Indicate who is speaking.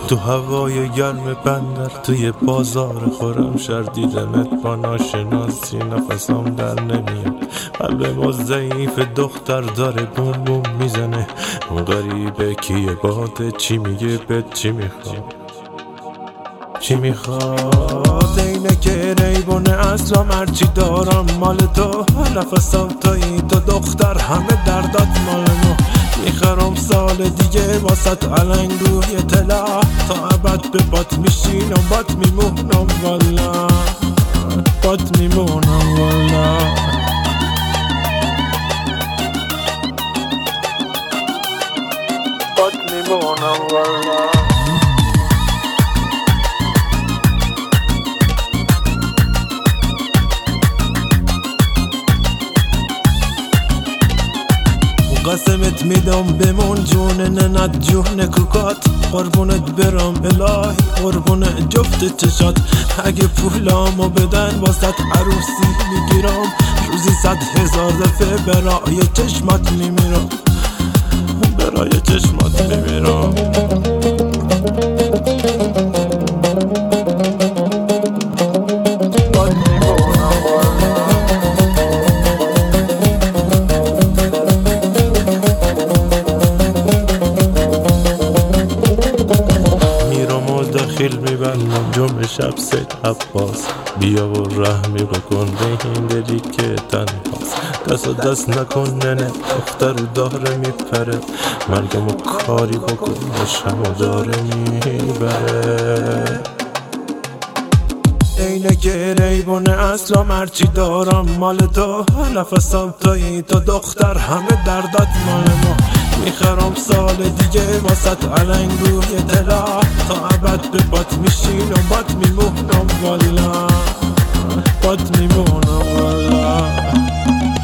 Speaker 1: تو هوای گرم بندر توی بازار خورم شهر دیدمت با ناشناسی نفسم در نمیاد. قلب ما ضعیف دختر داره بوم بوم میزنه. اون غریبه کیه باده چی میگه بهت چی میخواد چی میخواد. اینه که ریبونه اسلام هرچی دارم مال تو. نفسم تویی تو دختر همه دردات مال ما. میخرم سال دیگه واسط علنگ روی طلا. تا ابد به بات میشینم بات میمونم والا. بات میمونم والا. بات میمونم والا. قسمت میدم بمون جون ننت جون کوکات. قربونت برم الهی قربون جفت چشات. اگه پولامو بدن واسط عروسی میگیرم. روزی 100,000 دفعه برای چشمات میمیرم. برای چشمات میمیرم. داخل میبندم جمعه شب سید عباس. بیا و رحمی بکن به این دلی که تنهاست. دست و دست نکن ننه دختر داره میپره. مرگمو کاری بکن عشقمو داره میبره. اینه که ریبونه اسلام هرچی دارم مال تو. نفسم تویی تو دختر همه دردات مال ما. میخرم سال دیگه واسط علنگ روی طلا. تا ابد به بات میشینم بات میمونم والا. بات میمونم والا.